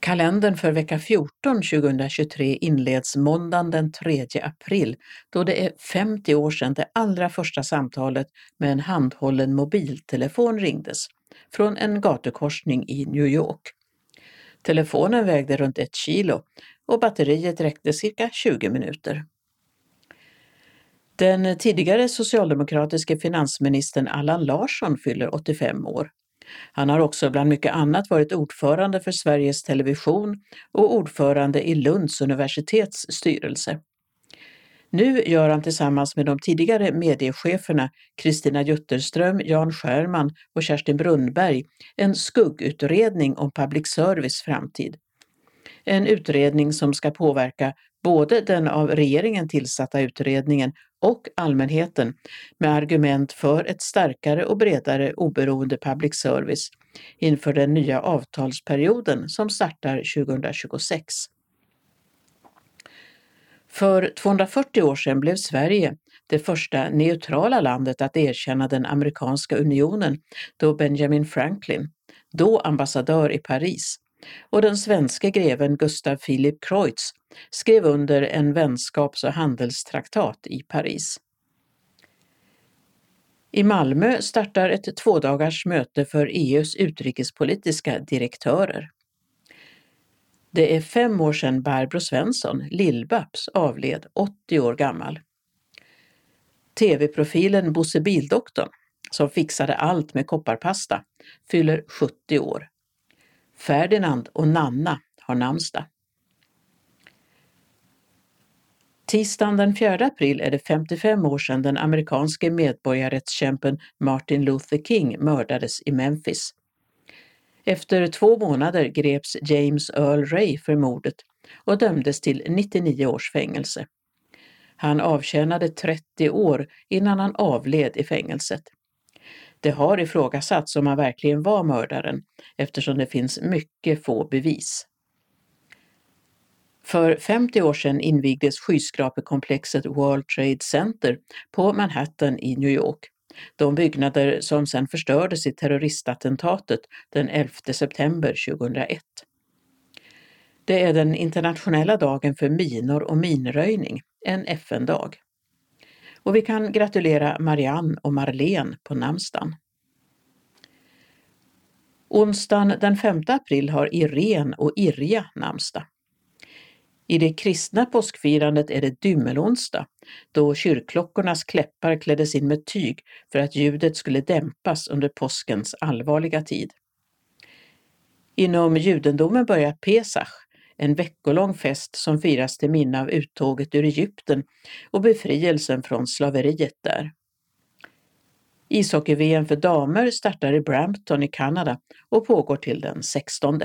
Kalendern för vecka 14 2023 inleds måndagen den 3 april, då det är 50 år sedan det allra första samtalet med en handhållen mobiltelefon ringdes från en gatukorsning i New York. Telefonen vägde runt 1 kilo och batteriet räckte cirka 20 minuter. Den tidigare socialdemokratiske finansministern Allan Larsson fyller 85 år. Han har också bland mycket annat varit ordförande för Sveriges Television och ordförande i Lunds universitets styrelse. Nu gör han tillsammans med de tidigare mediecheferna Kristina Jutterström, Jan Scherman och Kerstin Brunnberg en skuggutredning om public service framtid. En utredning som ska påverka både den av regeringen tillsatta utredningen och allmänheten med argument för ett starkare och bredare oberoende public service inför den nya avtalsperioden som startar 2026. För 240 år sedan blev Sverige det första neutrala landet att erkänna den amerikanska unionen då Benjamin Franklin, då ambassadör i Paris, och den svenske greven Gustav Philipp Kreutz skrev under en vänskaps- och handelstraktat i Paris. I Malmö startar ett 2-dagars möte för EU:s utrikespolitiska direktörer. Det är 5 år sedan Barbro Svensson, Lill-Babs, avled 80 år gammal. TV-profilen Bosse Bildoktorn, som fixade allt med kopparpasta, fyller 70 år. Ferdinand och Nanna har namnsdag. Tisdagen den 4 april är det 55 år sedan den amerikanske medborgarrättskämpen Martin Luther King mördades i Memphis. Efter 2 månader greps James Earl Ray för mordet och dömdes till 99 års fängelse. Han avtjänade 30 år innan han avled i fängelset. Det har ifrågasatts om han verkligen var mördaren eftersom det finns mycket få bevis. För 50 år sedan invigdes skyskrapekomplexet World Trade Center på Manhattan i New York. De byggnader som sedan förstördes i terroristattentatet den 11 september 2001. Det är den internationella dagen för minor och minröjning, en FN-dag. Och vi kan gratulera Marianne och Marlene på namnsdagen. Onsdagen den 5 april har Irene och Irja namnsdag. I det kristna påskfirandet är det dymmelonsdag, då kyrkklockornas kläppar kläddes in med tyg för att ljudet skulle dämpas under påskens allvarliga tid. Inom judendomen börjar Pesach, en veckolång fest som firas till minne av uttåget ur Egypten och befrielsen från slaveriet där. Ishockey-VM för damer startar i Brampton i Kanada och pågår till den 16.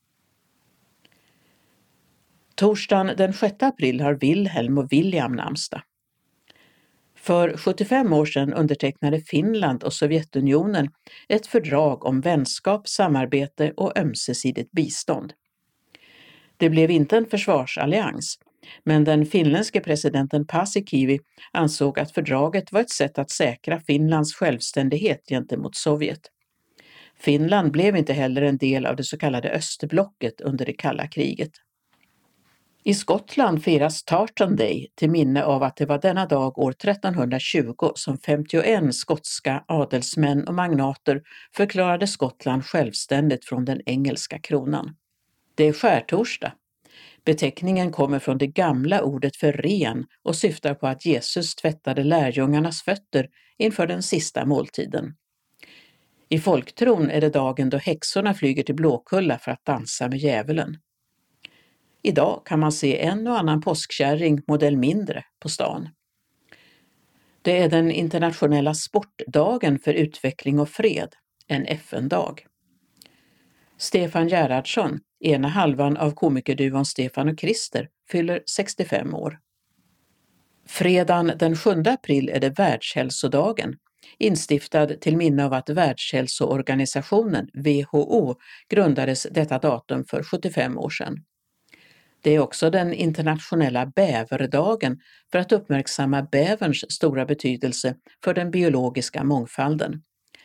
Torsdagen den 6 april har Wilhelm och William namnsdag. För 75 år sedan undertecknade Finland och Sovjetunionen ett fördrag om vänskap, samarbete och ömsesidigt bistånd. Det blev inte en försvarsallians, men den finländske presidenten Paasikivi ansåg att fördraget var ett sätt att säkra Finlands självständighet gentemot Sovjet. Finland blev inte heller en del av det så kallade östblocket under det kalla kriget. I Skottland firas Tartan Day till minne av att det var denna dag år 1320 som 51 skotska adelsmän och magnater förklarade Skottland självständigt från den engelska kronan. Det är skärtorsdag. Beteckningen kommer från det gamla ordet för ren och syftar på att Jesus tvättade lärjungarnas fötter inför den sista måltiden. I folktron är det dagen då häxorna flyger till Blåkulla för att dansa med djävulen. Idag kan man se en och annan påskkärring modell mindre på stan. Det är den internationella sportdagen för utveckling och fred, en FN-dag. Stefan Gerhardsson, ena halvan av komikerduon Stefan och Krister, fyller 65 år. Fredagen den 7 april är det Världshälsodagen, instiftad till minne av att Världshälsoorganisationen, WHO, grundades detta datum för 75 år sedan. Det är också den internationella bäverdagen för att uppmärksamma bäverns stora betydelse för den biologiska mångfalden.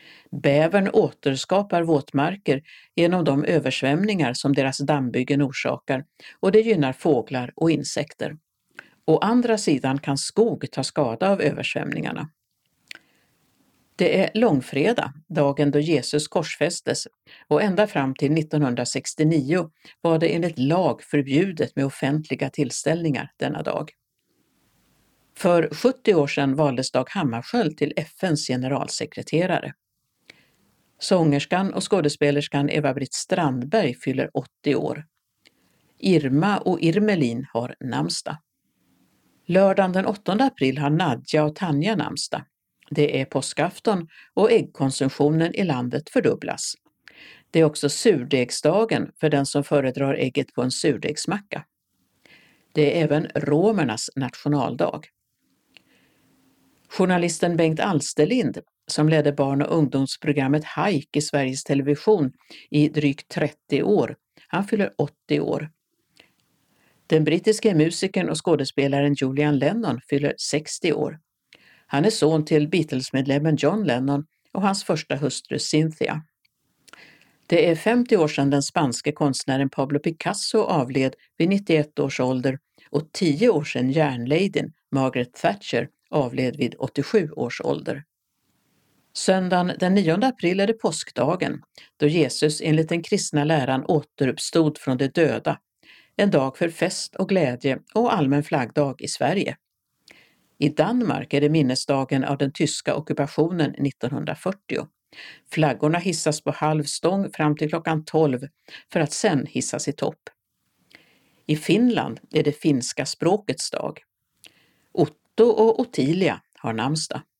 Bävern återskapar våtmarker genom de översvämningar som deras dammbyggen orsakar och det gynnar fåglar och insekter. Å andra sidan kan skog ta skada av översvämningarna. Det är långfredag, dagen då Jesus korsfästes, och ända fram till 1969 var det enligt lag förbjudet med offentliga tillställningar denna dag. För 70 år sedan valdes Dag Hammarskjöld till FN:s generalsekreterare. Sångerskan och skådespelerskan Eva-Britt Strandberg fyller 80 år. Irma och Irmelin har namnsdag. Lördagen den 8 april har Nadja och Tanja namnsdag. Det är påskafton och äggkonsumtionen i landet fördubblas. Det är också surdegsdagen för den som föredrar ägget på en surdegsmacka. Det är även romernas nationaldag. Journalisten Bengt Alsterlind, som ledde barn- och ungdomsprogrammet Hike i Sveriges Television i drygt 30 år, han fyller 80 år. Den brittiske musikern och skådespelaren Julian Lennon fyller 60 år. Han är son till Beatles-medlemmen John Lennon och hans första hustru Cynthia. Det är 50 år sedan den spanske konstnären Pablo Picasso avled vid 91 års ålder och 10 år sedan järnladyn Margaret Thatcher avled vid 87 års ålder. Söndagen den 9 april är det påskdagen, då Jesus enligt den kristna läran återuppstod från de döda. En dag för fest och glädje och allmän flaggdag i Sverige. I Danmark är det minnesdagen av den tyska ockupationen 1940. Flaggorna hissas på halv stång fram till klockan 12 för att sen hissas i topp. I Finland är det finska språkets dag. Otto och Ottilia har namnsdag.